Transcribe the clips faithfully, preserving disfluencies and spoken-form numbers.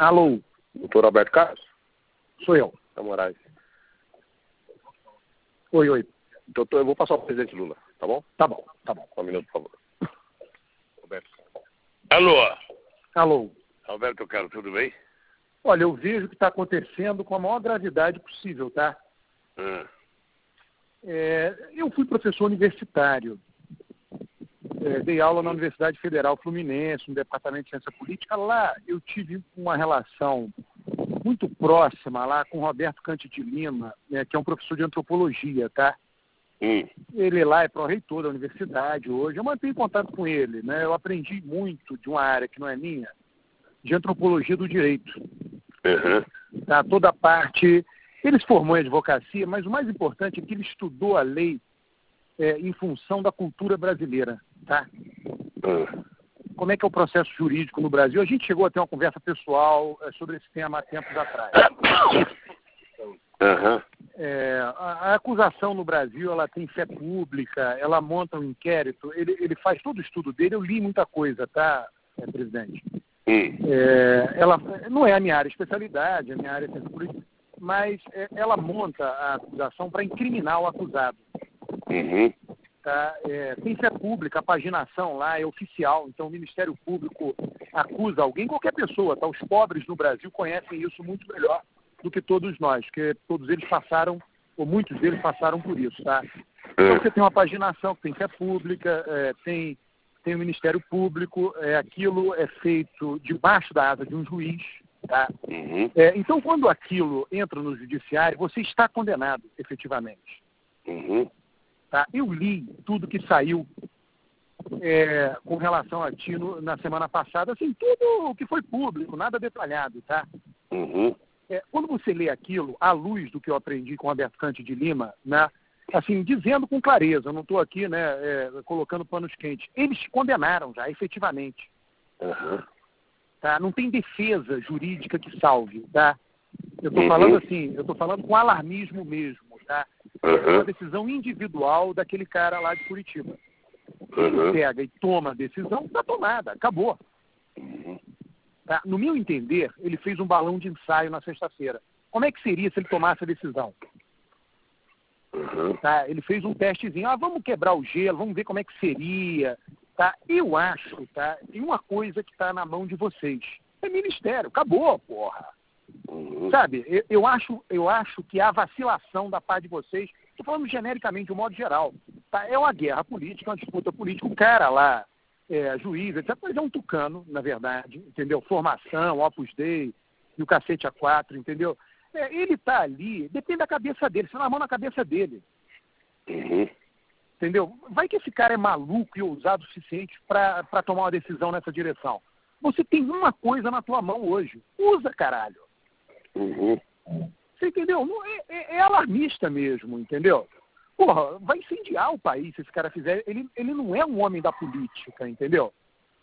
Alô? Doutor Alberto Carlos? Sou eu. Da Moraes. Oi, oi. Doutor, eu vou passar o presidente Lula, tá bom? Tá bom, tá bom. Um minuto, por favor. Alberto. Alô? Alô? Alberto Carlos, tudo bem? Olha, eu vejo o que está acontecendo com a maior gravidade possível, tá? Hum. É, eu fui professor universitário. É, dei aula na Universidade Federal Fluminense, no Departamento de Ciência Política. Lá eu tive uma relação muito próxima lá com o Roberto Cante de Lima, né, que é um professor de antropologia, tá? Hum. Ele lá é pró-reitor da universidade hoje. Eu mantenho contato com ele, né? Eu aprendi muito de uma área que não é minha, de antropologia do direito. Uhum. Tá? Toda a parte... Ele se formou em advocacia, mas o mais importante é que ele estudou a lei é, em função da cultura brasileira, tá? Uhum. Como é que é o processo jurídico no Brasil? A gente chegou a ter uma conversa pessoal é, sobre esse tema há tempos atrás. Uhum. É, a, a acusação no Brasil, ela tem fé pública, ela monta um inquérito, ele, ele faz todo o estudo dele, eu li muita coisa, tá, é, presidente? Hum. É, ela não é a minha área de especialidade, a minha área é ciência política, mas é, ela monta a acusação para incriminar o acusado. Uhum. Tá? É, tem fé pública, a paginação lá é oficial, então o Ministério Público acusa alguém, qualquer pessoa, tá? Os pobres no Brasil conhecem isso muito melhor do que todos nós, porque todos eles passaram, ou muitos deles passaram por isso, tá? Então você tem uma paginação, tem fé pública, é, tem, tem o Ministério Público, é, aquilo é feito debaixo da asa de um juiz, tá? Uhum. É, então quando aquilo entra no judiciário, você está condenado, efetivamente. Uhum. Tá? Eu li tudo que saiu é, com relação a ti no, na semana passada, assim, tudo o que foi público, nada detalhado, tá? Uhum. É, quando você lê aquilo, à luz do que eu aprendi com o Alberto Cante de Lima, né, assim, dizendo com clareza, eu não estou aqui, né, é, colocando panos quentes, eles condenaram já, efetivamente. Uhum. Tá? Não tem defesa jurídica que salve, tá? Eu estou Uhum. falando assim, eu estou falando com alarmismo mesmo, tá? É Uhum. uma decisão individual daquele cara lá de Curitiba. Ele Uhum. pega e toma a decisão, está tomada, acabou. Uhum. Tá? No meu entender, ele fez um balão de ensaio na sexta-feira. Como é que seria se ele tomasse a decisão? Uhum. Tá? Ele fez um testezinho, ah, vamos quebrar o gelo, vamos ver como é que seria. Tá? Eu acho, tá? Tem uma coisa que está na mão de vocês. É ministério, acabou, porra. Uhum. Sabe, eu, eu, acho, eu acho que a vacilação da parte de vocês, estou falando genericamente, de um modo geral, tá? É uma guerra política, uma disputa política, o cara lá, é, juiz, etcétera, mas é um tucano, na verdade, entendeu? Formação, Opus Dei, e o cacete A quatro, entendeu? É, ele está ali, depende da cabeça dele, você na mão na cabeça dele, Uhum. entendeu? Vai que esse cara é maluco e ousado o suficiente para tomar uma decisão nessa direção. Você tem uma coisa na tua mão hoje, usa, caralho. Uhum. Você entendeu? Não, é, é, é alarmista mesmo, entendeu? Porra, vai incendiar o país se esse cara fizer. Ele, ele não é um homem da política, entendeu?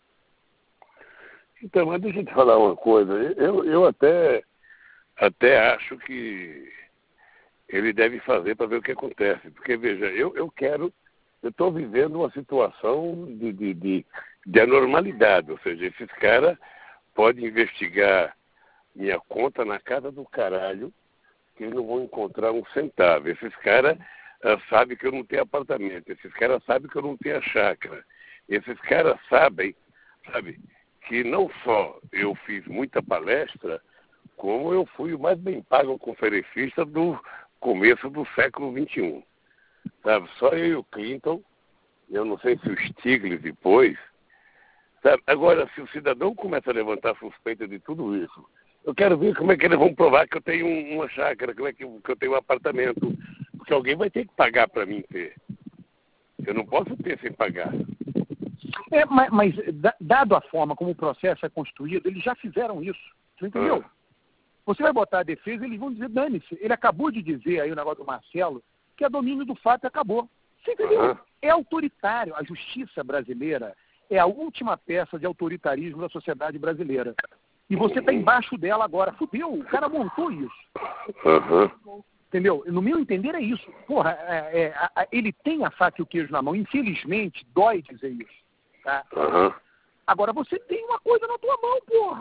Então, mas deixa eu te falar uma coisa. Eu, eu até, até acho que ele deve fazer para ver o que acontece. Porque, veja, eu, eu quero... Eu estou vivendo uma situação de, de, de, de anormalidade. Ou seja, esses caras podem investigar minha conta na casa do caralho, que eles não vão encontrar um centavo. Esses caras uh, sabem que eu não tenho apartamento. Esses caras sabem que eu não tenho a chácara. Esses caras sabem, sabe, que não só eu fiz muita palestra, como eu fui o mais bem pago conferencista do começo do século vinte e um. Sabe, só eu e o Clinton, eu não sei se o Stiglitz depois, sabe? Agora, se o cidadão começa a levantar suspeita de tudo isso, eu quero ver como é que eles vão provar que eu tenho uma chácara, como é que eu, que eu tenho um apartamento. Porque alguém vai ter que pagar para mim ter. Eu não posso ter sem pagar. É, mas, mas, dado a forma como o processo é construído, eles já fizeram isso. Você entendeu? Ah. Você vai botar a defesa, eles vão dizer, dane-se. Ele acabou de dizer aí o negócio do Marcelo, que é domínio do fato e acabou. Você entendeu? Uhum. É autoritário. A justiça brasileira é a última peça de autoritarismo da sociedade brasileira. E você está embaixo dela agora. Fudeu, o cara montou isso. Uhum. Entendeu? No meu entender é isso. Porra, é, é, a, ele tem a faca e o queijo na mão. Infelizmente, dói dizer isso. Tá? Uhum. Agora, você tem uma coisa na tua mão, porra.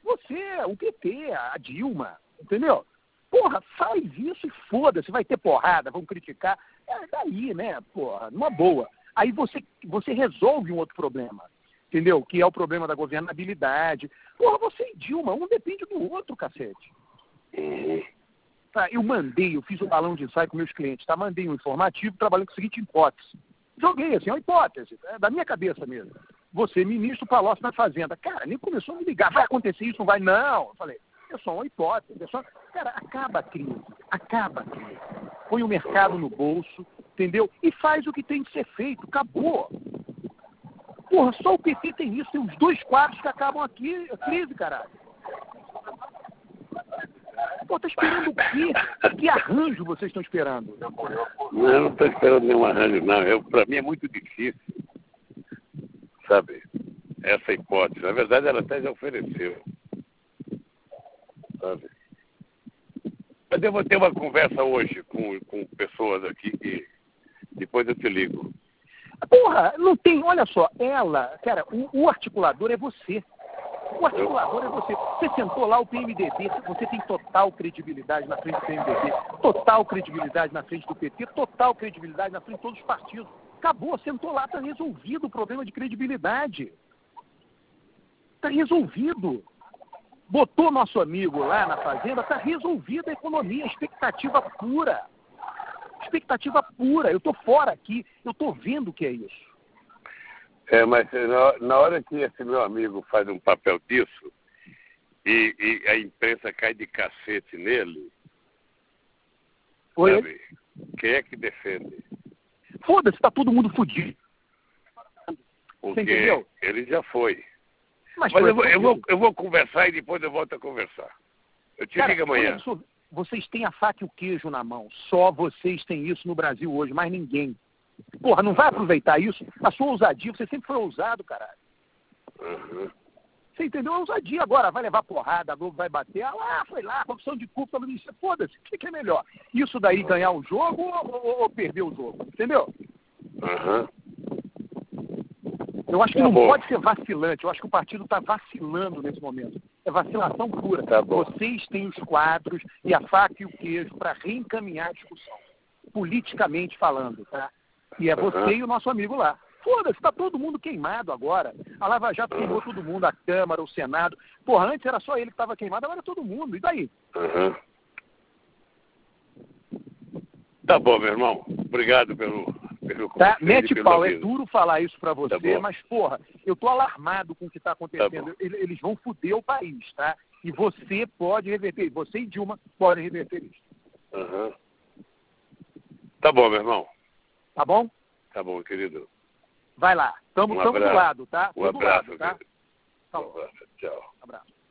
Você, o P T, a Dilma, entendeu? Porra, faz isso e foda-se, vai ter porrada, vão criticar. É daí, né, porra, numa boa. Aí você, você resolve um outro problema, entendeu? Que é o problema da governabilidade. Porra, você e Dilma, um depende do outro, cacete. Tá, eu mandei, eu fiz um balão de ensaio com meus clientes, tá? Mandei um informativo trabalhando com a seguinte hipótese. Joguei, assim, é uma hipótese, é da minha cabeça mesmo. Você, ministro Palocci na Fazenda. Cara, nem começou a me ligar. Vai acontecer isso? Não vai? Não. Eu falei, é só uma hipótese. É só... Cara, acaba a crise. Acaba a crise. Põe o mercado no bolso, entendeu? E faz o que tem de ser feito. Acabou. Porra, só o P T tem isso. Tem os dois quadros que acabam aqui. A crise, caralho. Pô, tá esperando o quê? Que arranjo vocês estão esperando? Não, eu não estou esperando nenhum arranjo, não. Eu, pra mim é muito difícil, sabe, essa hipótese. Na verdade, ela até já ofereceu, sabe. Mas eu vou ter uma conversa hoje com, com pessoas aqui que depois eu te ligo. Porra, não tem, olha só, ela, cara, o, o articulador é você. O articulador é você. Você sentou lá o P M D B, você tem total credibilidade na frente do P M D B, total credibilidade na frente do P T, total credibilidade na frente de todos os partidos. Acabou, sentou lá, está resolvido o problema de credibilidade. Está resolvido. Botou nosso amigo lá na Fazenda, está resolvida a economia, expectativa pura. Expectativa pura. Eu estou fora aqui, eu estou vendo o que é isso. É, mas na, na hora que esse meu amigo faz um papel disso e, e a imprensa cai de cacete nele, Oi? Sabe, quem é que defende? Foda-se, está todo mundo fudido. Porque Você entendeu? Ele já foi. Mas, Mas foi eu, vou, eu, vou, eu vou conversar e depois eu volto a conversar. Eu te Cara, ligo amanhã. Só, vocês têm a faca e o queijo na mão. Só vocês têm isso no Brasil hoje, mais ninguém. Porra, não vai aproveitar isso? A sua ousadia, você sempre foi ousado, caralho. Uhum. Você entendeu? A ousadia agora vai levar porrada, a Globo vai bater. Ah lá, foi lá, corrupção de culpa no ministério. Foda-se, o que, que é melhor? Isso daí ganhar o jogo ou, ou, ou perder o jogo? Entendeu? Uhum. Eu acho que tá não bom. pode ser vacilante. Eu acho que o partido está vacilando nesse momento. É vacilação pura. Tá bom. Vocês têm os quadros e a faca e o queijo para reencaminhar a discussão, politicamente falando, tá? E é você uhum. e o nosso amigo lá. Foda-se, está todo mundo queimado agora. A Lava Jato queimou uhum. todo mundo, a Câmara, o Senado. Porra, antes era só ele que estava queimado, agora é todo mundo. E daí? Uhum. Tá bom, meu irmão. Obrigado pelo... pelo tá, mete pau. É duro falar isso pra você, tá mas, porra, eu tô alarmado com o que tá acontecendo. Tá Eles vão foder o país, tá? E você pode reverter. Você e Dilma podem reverter isso. Uhum. Tá bom, meu irmão. Tá bom? Tá bom, querido. Vai lá. Tamo, um tamo do lado, tá? Um Tamo abraço, do lado, tá? Um abraço. Tchau. Abraço.